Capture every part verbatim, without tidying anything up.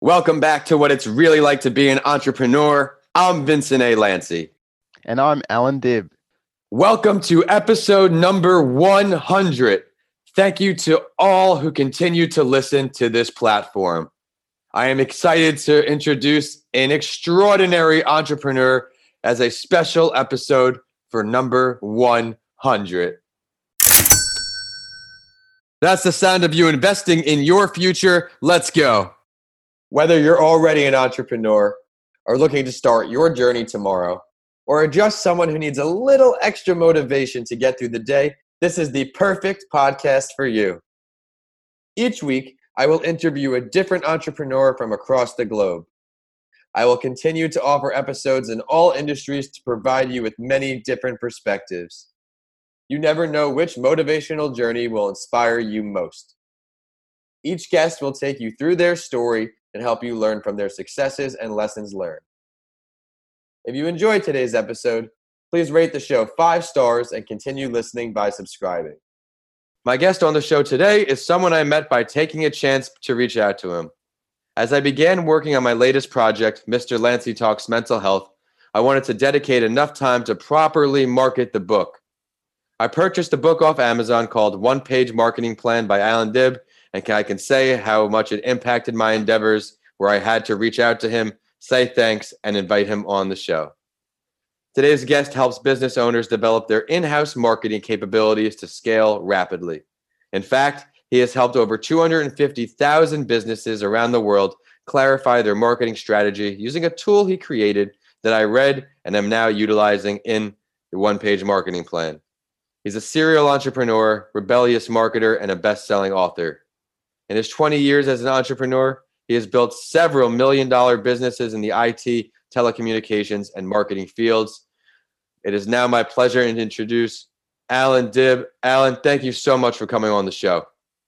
Welcome back to What It's Really Like to Be an Entrepreneur. I'm Vincent A. Lancy. And I'm Alan Dibb. Welcome to episode number one hundred. Thank you to all who continue to listen to this platform. I am excited to introduce an extraordinary entrepreneur as a special episode for number one hundred. That's the sound of you investing in your future. Let's go. Whether you're already an entrepreneur or looking to start your journey tomorrow, or are just someone who needs a little extra motivation to get through the day, this is the perfect podcast for you. Each week, I will interview a different entrepreneur from across the globe. I will continue to offer episodes in all industries to provide you with many different perspectives. You never know which motivational journey will inspire you most. Each guest will take you through their story and help you learn from their successes and lessons learned. If you enjoyed today's episode, please rate the show five stars and continue listening by subscribing. My guest on the show today is someone I met by taking a chance to reach out to him. As I began working on my latest project, Mister Lancy Talks Mental Health, I wanted to dedicate enough time to properly market the book. I purchased a book off Amazon called One Page Marketing Plan by Alan Dibb, and I can say how much it impacted my endeavors, where I had to reach out to him, say thanks, and invite him on the show. Today's guest helps business owners develop their in-house marketing capabilities to scale rapidly. In fact, he has helped over two hundred fifty thousand businesses around the world clarify their marketing strategy using a tool he created that I read and am now utilizing in the One Page Marketing Plan. He's a serial entrepreneur, rebellious marketer, and a best-selling author. In his twenty years as an entrepreneur, he has built several million-dollar businesses in the I T, telecommunications, and marketing fields. It is now my pleasure to introduce Alan Dibb. Alan, thank you so much for coming on the show.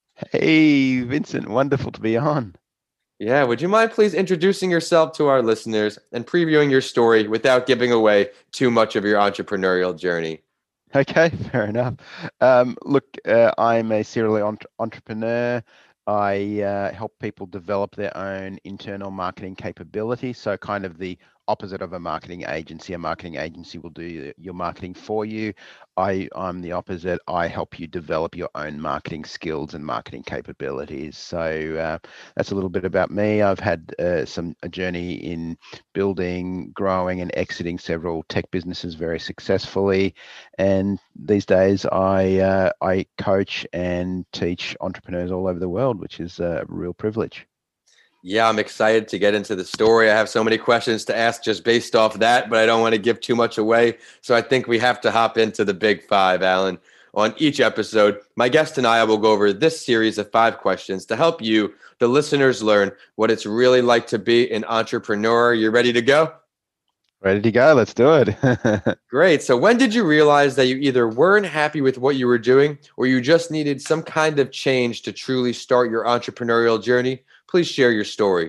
Hey, Vincent, wonderful to be on. Yeah, would you mind please introducing yourself to our listeners and previewing your story without giving away too much of your entrepreneurial journey? Okay, fair enough. Um, look, uh, I'm a serial entre- entrepreneur. I uh, help people develop their own internal marketing capability. So kind of the opposite of a marketing agency. A marketing agency will do your marketing for you. I, I'm the opposite. I help you develop your own marketing skills and marketing capabilities. So uh, that's a little bit about me. I've had uh, some a journey in building, growing, and exiting several tech businesses very successfully. And these days, I uh, I coach and teach entrepreneurs all over the world, which is a real privilege. Yeah, I'm excited to get into the story. I have so many questions to ask just based off that, but I don't want to give too much away. So I think we have to hop into the big five, Alan. On each episode, my guest and I will go over this series of five questions to help you, the listeners, learn what it's really like to be an entrepreneur. You ready to go? Ready to go. Let's do it. Great. So when did you realize that you either weren't happy with what you were doing or you just needed some kind of change to truly start your entrepreneurial journey? Please share your story.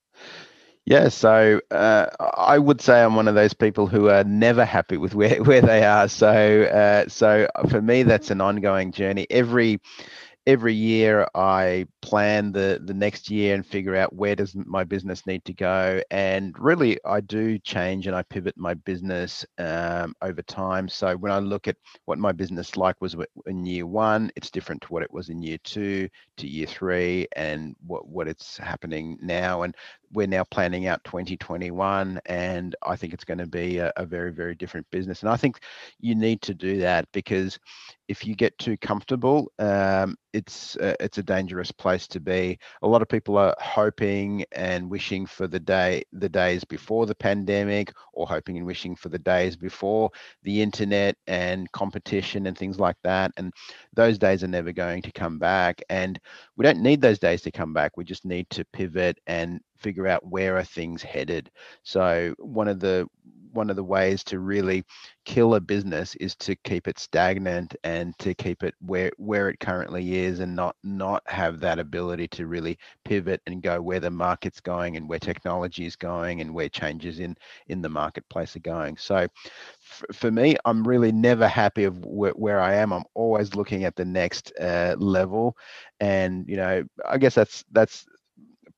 Yeah, so uh, I would say I'm one of those people who are never happy with where, where they are. So, uh, so for me, that's an ongoing journey. Every every year I plan the the next year and figure out where does my business need to go. And really, I do change and I pivot my business um, over time. So when I look at what my business like was in year one, it's different to what it was in year two, to year three, and what, what it's happening now. And we're now planning out twenty twenty-one, and I think it's going to be a, a very, very different business. And I think you need to do that, because if you get too comfortable, um, it's uh, it's a dangerous place to be. A lot of people are hoping and wishing for the day, the days before the pandemic, or hoping and wishing for the days before the internet and competition and things like that. And those days are never going to come back. And we don't need those days to come back. We just need to pivot and figure out where are things headed. So one of the one of the ways to really kill a business is to keep it stagnant and to keep it where where it currently is, and not not have that ability to really pivot and go where the market's going and where technology is going and where changes in in the marketplace are going. So f- for me, I'm really never happy of wh- where I am. I'm always looking at the next uh, level, and you know, I guess that's that's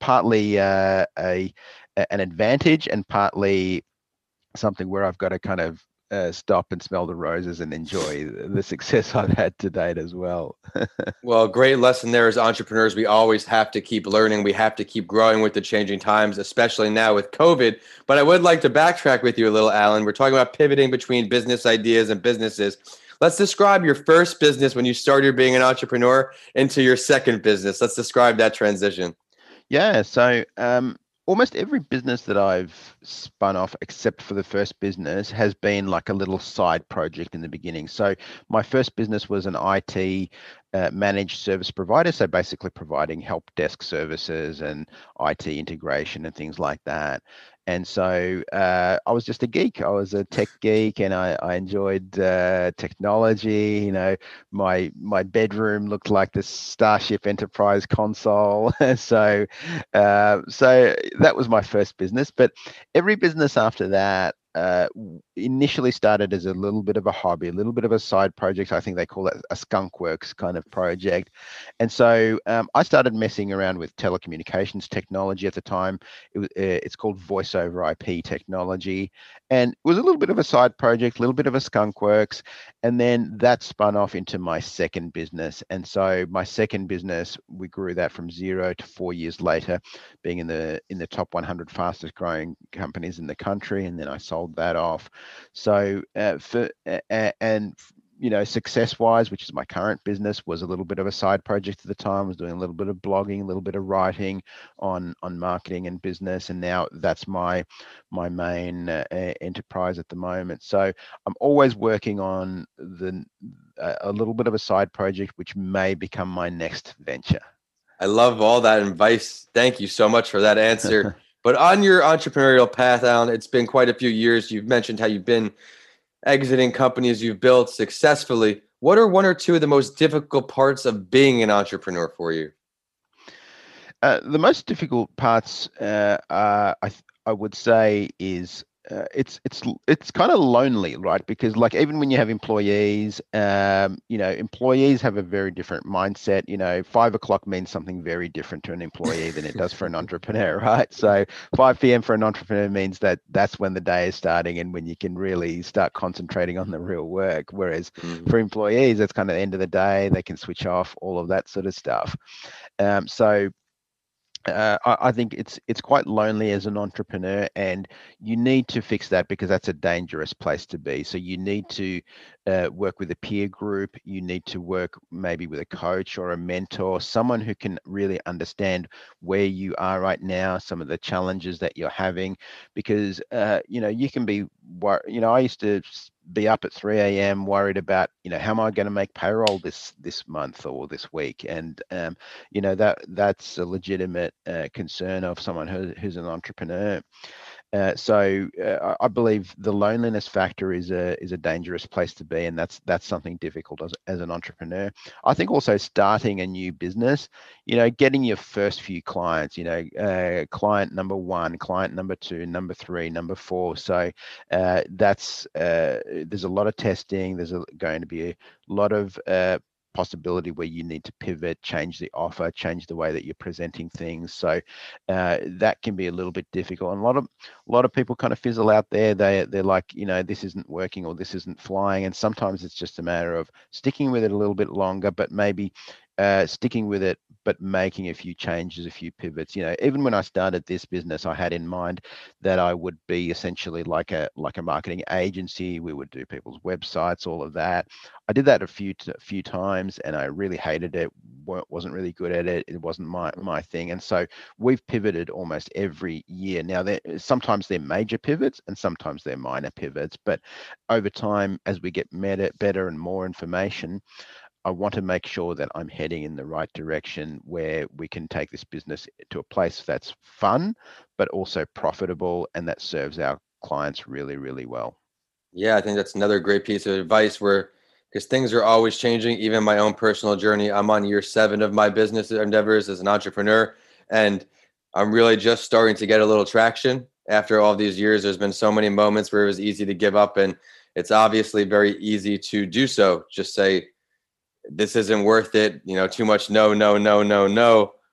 partly uh, a an advantage and partly something where I've got to kind of uh, stop and smell the roses and enjoy the success I've had to date as well. Well, great lesson there. As entrepreneurs, we always have to keep learning. We have to keep growing with the changing times, especially now with COVID. But I would like to backtrack with you a little, Alan. We're talking about pivoting between business ideas and businesses. Let's describe your first business when you started being an entrepreneur into your second business. Let's describe that transition. Yeah, so um, almost every business that I've spun off, except for the first business, has been like a little side project in the beginning. So my first business was an I T uh, managed service provider, so basically providing help desk services and I T integration and things like that. And so uh, I was just a geek. I was a tech geek, and I, I enjoyed uh, technology. You know, my my bedroom looked like the Starship Enterprise console. so uh, so that was my first business. But every business after that uh, initially started as a little bit of a hobby, a little bit of a side project. I think they call it a skunk works kind of project. And so um, I started messing around with telecommunications technology at the time. It was, uh, it's called voice over I P technology. And it was a little bit of a side project, a little bit of a skunk works. And then that spun off into my second business. And so my second business, we grew that from zero to four years later, being in the in the top one hundred fastest growing companies in the country. And then I sold that off. So uh, for uh, and you know, success wise, which is my current business, was a little bit of a side project at the time. I was doing a little bit of blogging, a little bit of writing on on marketing and business, and now that's my my main uh, enterprise at the moment. So I'm always working on the uh, a little bit of a side project, which may become my next venture. I love all that advice. Thank you so much for that answer. But on your entrepreneurial path, Alan, it's been quite a few years. You've mentioned how you've been exiting companies you've built successfully. What are one or two of the most difficult parts of being an entrepreneur for you? Uh, the most difficult parts, uh, are, I th- I would say, is uh, it's it's it's kind of lonely, right? Because like even when you have employees, um, you know, employees have a very different mindset. You know, five o'clock means something very different to an employee than it does for an entrepreneur, right? So five p m for an entrepreneur means that that's when the day is starting and when you can really start concentrating on the real work. Whereas Mm-hmm. for employees, it's kind of the end of the day, they can switch off, all of that sort of stuff. Um, so uh, I, I think it's it's quite lonely as an entrepreneur, and you need to fix that because that's a dangerous place to be. So you need to uh, work with a peer group. You need to work maybe with a coach or a mentor, someone who can really understand where you are right now, some of the challenges that you're having, because uh, you know you can be. You know, I used to be up at three a m worried about, you know, how am I going to make payroll this this month or this week, and um, you know that that's a legitimate uh, concern of someone who, who's an entrepreneur. Uh, so uh, I believe the loneliness factor is a is a dangerous place to be, and that's that's something difficult as, as an entrepreneur. I think also starting a new business, you know, getting your first few clients, you know, uh, client number one, client number two, number three, number four. So uh, that's uh, there's a lot of testing. There's a, going to be a lot of uh, possibility where you need to pivot, change the offer, change the way that you're presenting things. So uh, that can be a little bit difficult. And a lot of a lot of people kind of fizzle out there. They they're like, you know, this isn't working or this isn't flying. And sometimes it's just a matter of sticking with it a little bit longer, but maybe uh, sticking with it, but making a few changes, a few pivots. You know, even when I started this business, I had in mind that I would be essentially like a like a marketing agency. We would do people's websites, all of that. I did that a few a few times, and I really hated it. wasn't really good at it. It wasn't my my thing, and so we've pivoted almost every year. Now, there sometimes they're major pivots, and sometimes they're minor pivots. But over time, as we get better, better and more information, I want to make sure that I'm heading in the right direction where we can take this business to a place that's fun, but also profitable, and that serves our clients really, really well. Yeah, I think that's another great piece of advice where, because things are always changing, even my own personal journey. I'm on year seven of my business endeavors as an entrepreneur, and I'm really just starting to get a little traction. After all these years, there's been so many moments where it was easy to give up, and it's obviously very easy to do so. Just say, this isn't worth it, you know, too much no, no, no, no, no.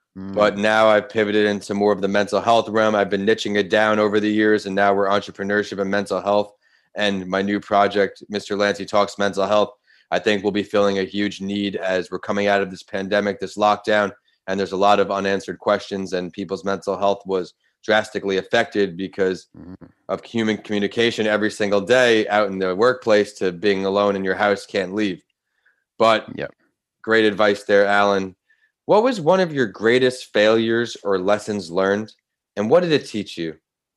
But Mm. now I've pivoted into more of the mental health realm. I've been niching it down over the years, and now we're entrepreneurship and mental health. And my new project, Mister Lancy Talks Mental Health, I think will be filling a huge need as we're coming out of this pandemic, this lockdown, and there's a lot of unanswered questions, and people's mental health was drastically affected because Mm. of human communication every single day out in the workplace to being alone in your house, can't leave. But Yep. great advice there, Alan. What was one of your greatest failures or lessons learned, and what did it teach you?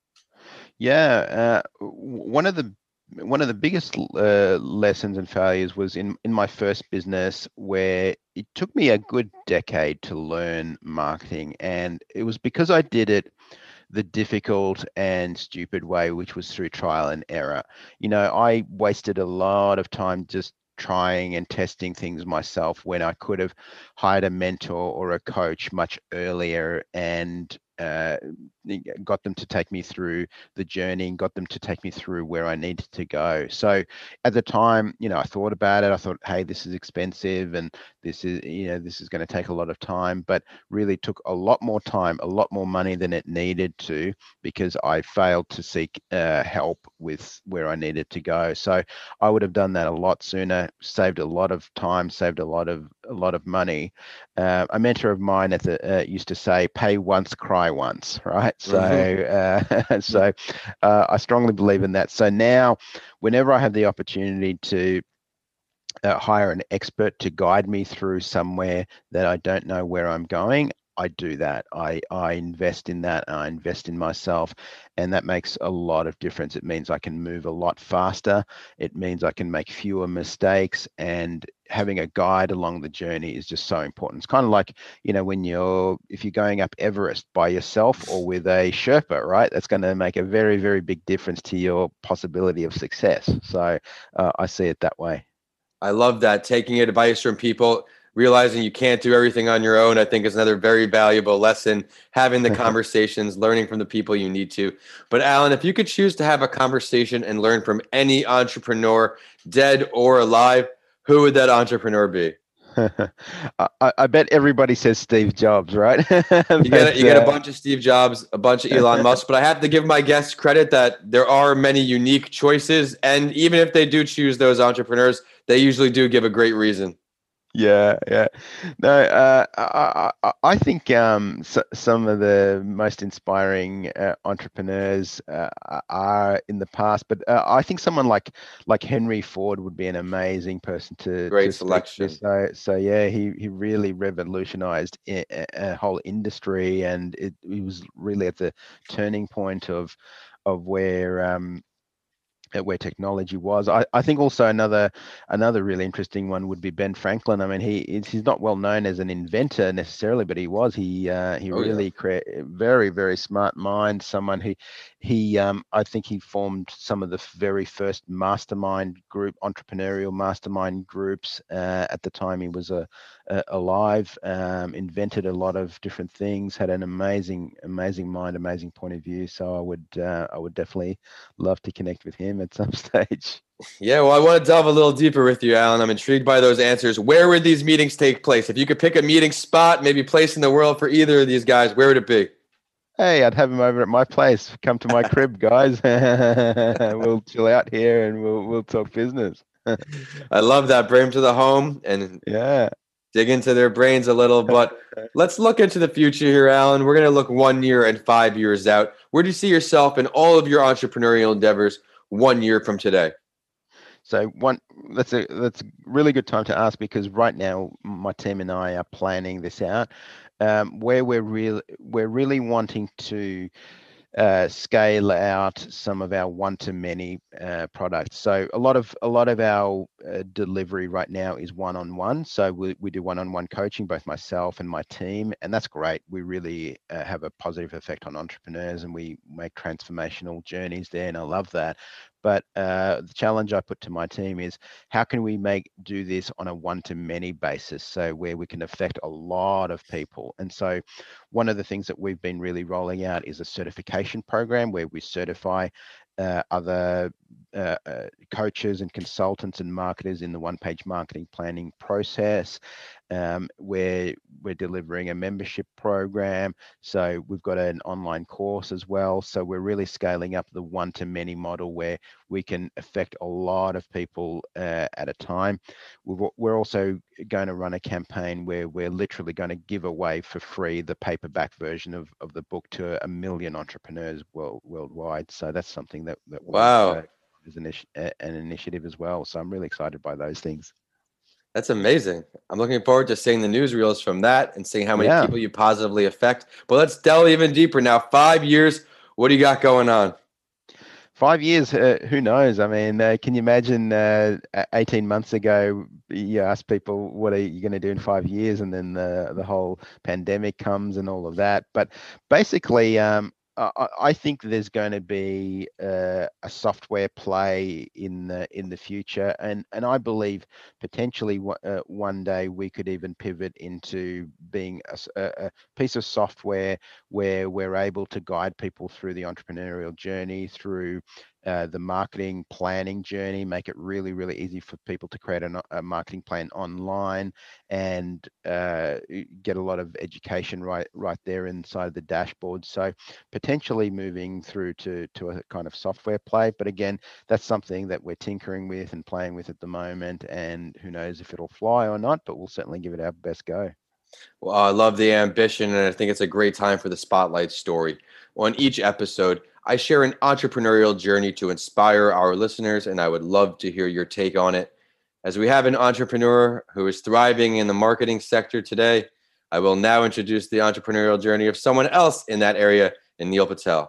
Yeah, uh, one of the one of the biggest uh, lessons and failures was in in my first business, where it took me a good decade to learn marketing, and it was because I did it the difficult and stupid way, which was through trial and error. You know, I wasted a lot of time just trying and testing things myself when I could have hired a mentor or a coach much earlier and uh, got them to take me through the journey and got them to take me through where I needed to go. So at the time, you know, I thought about it. I thought, hey, this is expensive and this is, you know, this is going to take a lot of time, but really took a lot more time, a lot more money than it needed to, because I failed to seek uh, help with where I needed to go. So I would have done that a lot sooner, saved a lot of time, saved a lot of a lot of money. Uh, a mentor of mine at the uh, used to say, "Pay once, cry once." Right. So, Mm-hmm. uh, so uh, I strongly believe in that. So now, whenever I have the opportunity to uh, hire an expert to guide me through somewhere that I don't know where I'm going, I do that. I, I invest in that. I invest in myself. And that makes a lot of difference. It means I can move a lot faster. It means I can make fewer mistakes. And having a guide along the journey is just so important. It's kind of like, you know, when you're, if you're going up Everest by yourself or with a Sherpa, right? That's going to make a very, very big difference to your possibility of success. So uh, I see it that way. I love that. Taking advice from people, realizing you can't do everything on your own, I think is another very valuable lesson. Having the conversations, learning from the people you need to. But Alan, if you could choose to have a conversation and learn from any entrepreneur, dead or alive, who would that entrepreneur be? I, I bet everybody says Steve Jobs, right? You get a, but you get a uh, bunch of Steve Jobs, a bunch of Elon Musk, but I have to give my guests credit that there are many unique choices, and even if they do choose those entrepreneurs, they usually do give a great reason. yeah, yeah. No, uh, I, I, I think um, so, some of the most inspiring uh, entrepreneurs uh, are in the past, but uh, I think someone like like Henry Ford would be an amazing person to to Great speak with. selection. So, so yeah, he he really revolutionized a, a whole industry, and it, he was really at the turning point of of where um, at where technology was. I, I think also another another really interesting one would be Ben Franklin. I mean, he he's not well known as an inventor necessarily, but he was. He uh, he Oh yeah. really create very very smart mind. Someone who he um, I think he formed some of the very first mastermind group, entrepreneurial mastermind groups uh, at the time he was a, a alive. Um, invented a lot of different things. Had an amazing amazing mind, amazing point of view. So I would uh, I would definitely love to connect with him at some stage. Yeah, well, I want to delve a little deeper with you, Alan. I'm intrigued by those answers. Where would these meetings take place? If you could pick a meeting spot, maybe place in the world for either of these guys, where would it be? Hey, I'd have him over at my place. Come to my crib, guys. We'll chill out here and we'll we'll talk business. I love that. Bring them to the home and Yeah. dig into their brains a little. But let's look into the future here, Alan. We're going to look one year and five years out. Where do you see yourself in all of your entrepreneurial endeavors one year from today? So one that's a that's a really good time to ask, because right now my team and I are planning this out. Um, where we're really we're really wanting to uh, scale out some of our one-to-many uh, products. So a lot of a lot of our uh, delivery right now is one-on-one. So we, we do one-on-one coaching, both myself and my team, and that's great. We really uh, have a positive effect on entrepreneurs, and we make transformational journeys there, and I love that. But uh, the challenge I put to my team is, how can we make do this on a one-to-many basis, so where we can affect a lot of people. And so one of the things that we've been really rolling out is a certification program where we certify uh, other uh, uh, coaches and consultants and marketers in the one page marketing planning process. Um, where we're delivering a membership program. So we've got an online course as well. So we're really scaling up the one-to-many model where we can affect a lot of people uh, at a time. We've, we're also going to run a campaign where we're literally going to give away for free the paperback version of, of the book to a million entrepreneurs world, worldwide. So that's something that, that we've Wow. uh, as an, an initiative as well. So I'm really excited by those things. That's amazing. I'm looking forward to seeing the newsreels from that and seeing how many Yeah. people you positively affect. But let's delve even deeper now. Five years, what do you got going on? Five years, uh, who knows? I mean, uh, can you imagine uh, eighteen months ago, you ask people, what are you going to do in five years? And then the, the whole pandemic comes and all of that. But basically, um, I, I think there's going to be uh, a software play in the in the future, and and I believe potentially uh, one day we could even pivot into being a, a piece of software where we're able to guide people through the entrepreneurial journey, through uh, the marketing planning journey, make it really, really easy for people to create a, a marketing plan online and uh, get a lot of education right right there inside the dashboard. So potentially moving through to, to a kind of software play. But again, that's something that we're tinkering with and playing with at the moment. And who knows if it'll fly or not, but we'll certainly give it our best go. Well, I love the ambition, and I think it's a great time for the Spotlight Story. On each episode, I share an entrepreneurial journey to inspire our listeners, and I would love to hear your take on it. As we have an entrepreneur who is thriving in the marketing sector today, I will now introduce the entrepreneurial journey of someone else in that area, and Neil Patel.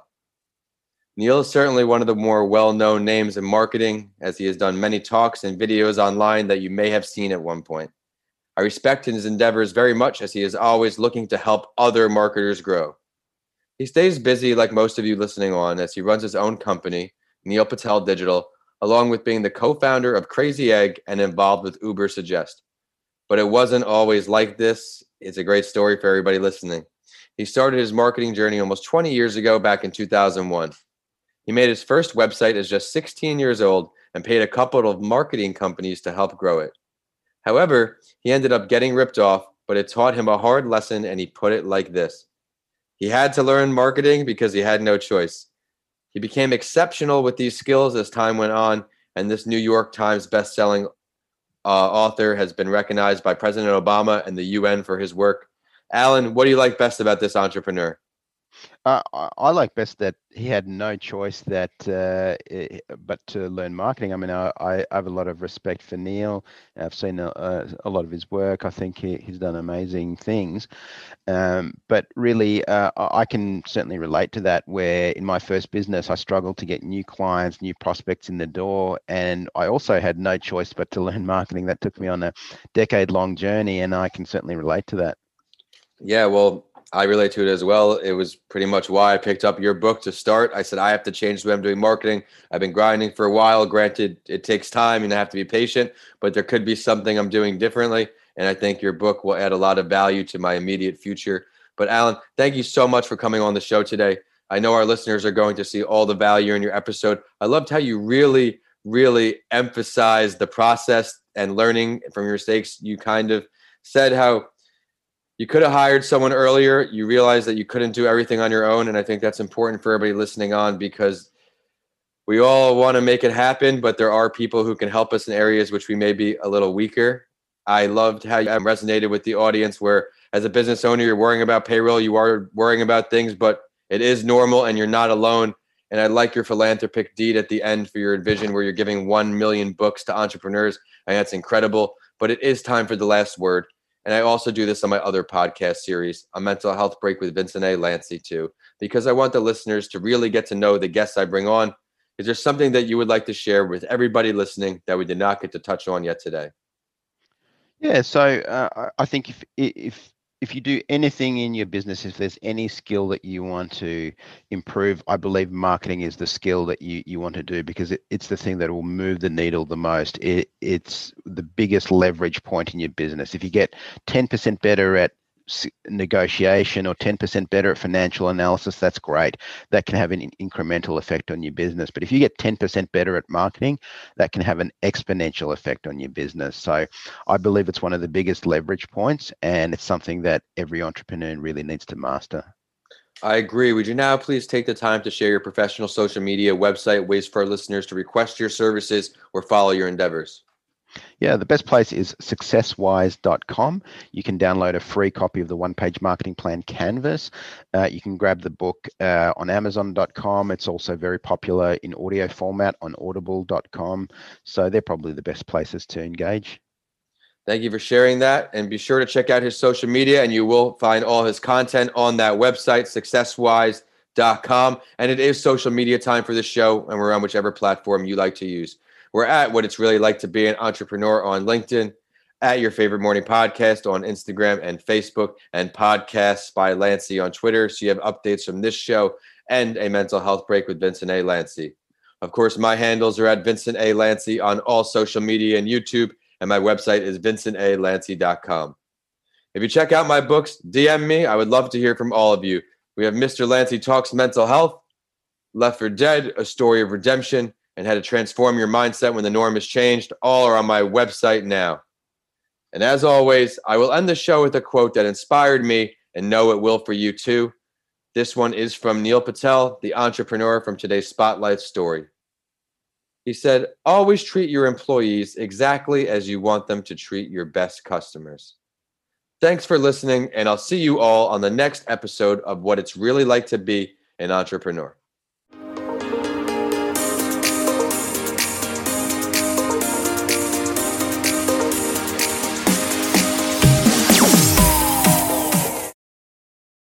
Neil is certainly one of the more well-known names in marketing, as he has done many talks and videos online that you may have seen at one point. I respect his endeavors very much, as he is always looking to help other marketers grow. He stays busy like most of you listening on, as he runs his own company, Neil Patel Digital, along with being the co-founder of Crazy Egg and involved with Uber Suggest. But it wasn't always like this. It's a great story for everybody listening. He started his marketing journey almost twenty years ago, back in two thousand one. He made his first website as just sixteen years old and paid a couple of marketing companies to help grow it. However, he ended up getting ripped off, but it taught him a hard lesson, and he put it like this. He had to learn marketing because he had no choice. He became exceptional with these skills as time went on, and this New York Times bestselling uh, author has been recognized by President Obama and the U N for his work. Alan, what do you like best about this entrepreneur? Uh, I like best that he had no choice that uh, but to learn marketing. I mean, I, I have a lot of respect for Neil. I've seen a, a lot of his work. I think he, he's done amazing things. Um, but really, uh, I can certainly relate to that, where in my first business, I struggled to get new clients, new prospects in the door. And I also had no choice but to learn marketing. That took me on a decade-long journey, and I can certainly relate to that. Yeah, well, I relate to it as well. It was pretty much why I picked up your book to start. I said, I have to change the way I'm doing marketing. I've been grinding for a while. Granted, it takes time and I have to be patient, but there could be something I'm doing differently. And I think your book will add a lot of value to my immediate future. But Alan, thank you so much for coming on the show today. I know our listeners are going to see all the value in your episode. I loved how you really, really emphasized the process and learning from your mistakes. You kind of said how you could have hired someone earlier. You realized that you couldn't do everything on your own. And I think that's important for everybody listening on, because we all want to make it happen, but there are people who can help us in areas which we may be a little weaker. I loved how you resonated with the audience, where as a business owner, you're worrying about payroll, you are worrying about things, but it is normal and you're not alone. And I like your philanthropic deed at the end for your vision, where you're giving one million books to entrepreneurs. And that's incredible, but it is time for the last word. And I also do this on my other podcast series, A Mental Health Break with Vincent A. Lancy, too, because I want the listeners to really get to know the guests I bring on. Is there something that you would like to share with everybody listening that we did not get to touch on yet today? Yeah, so uh, I think if if if you do anything in your business, if there's any skill that you want to improve, I believe marketing is the skill that you, you want to do, because it, it's the thing that will move the needle the most. It, it's the biggest leverage point in your business. If you get ten percent better at negotiation or ten percent better at financial analysis, that's great. That can have an incremental effect on your business. But if you get ten percent better at marketing, that can have an exponential effect on your business. So I believe it's one of the biggest leverage points, and it's something that every entrepreneur really needs to master. I agree. Would you now please take the time to share your professional social media, website, ways for our listeners to request your services or follow your endeavors? Yeah, the best place is success wise dot com. You can download a free copy of the one-page marketing plan canvas. Uh, you can grab the book uh, on amazon dot com. It's also very popular in audio format on audible dot com. So they're probably the best places to engage. Thank you for sharing that. And be sure to check out his social media, and you will find all his content on that website, success wise dot com. And it is social media time for this show, and we're on whichever platform you like to use. We're at What It's Really Like to Be an Entrepreneur on LinkedIn, at Your Favorite Morning Podcast on Instagram and Facebook, and Podcasts by Lancey on Twitter. So you have updates from this show and a mental health break with Vincent A. Lancey. Of course, my handles are at Vincent A. Lancey on all social media and YouTube, and my website is vincent a lancey dot com. If you check out my books, D M me. I would love to hear from all of you. We have Mister Lancey Talks Mental Health, Left for Dead, A Story of Redemption, and How to Transform Your Mindset When the Norm Has Changed. All are on my website now. And as always, I will end the show with a quote that inspired me, and know it will for you too. This one is from Neil Patel, the entrepreneur from today's Spotlight story. He said, always treat your employees exactly as you want them to treat your best customers. Thanks for listening, and I'll see you all on the next episode of What It's Really Like to Be an Entrepreneur.